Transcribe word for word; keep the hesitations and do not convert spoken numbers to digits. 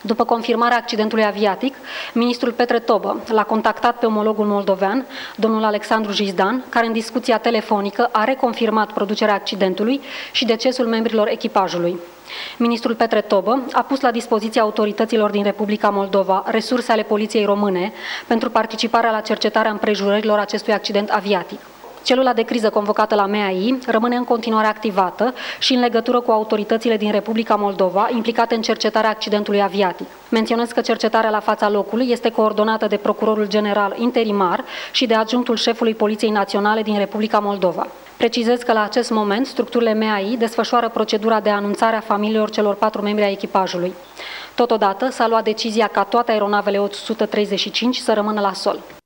După confirmarea accidentului aviatic, ministrul Petre Tobă l-a contactat pe omologul moldovean, domnul Alexandru Jizdan, care în discuția telefonică a reconfirmat producerea accidentului și decesul membrilor echipajului. Ministrul Petre Tobă a pus la dispoziția autorităților din Republica Moldova resurse ale Poliției Române pentru participarea la cercetarea împrejurărilor acestui accident aviatic. Celula de criză convocată la M A I rămâne în continuare activată și în legătură cu autoritățile din Republica Moldova implicate în cercetarea accidentului aviatic. Menționez că cercetarea la fața locului este coordonată de Procurorul General interimar și de adjunctul șefului Poliției Naționale din Republica Moldova. Precizez că la acest moment structurile M A I desfășoară procedura de anunțare a familiilor celor patru membri ai echipajului. Totodată s-a luat decizia ca toate aeronavele o sută treizeci și cinci să rămână la sol.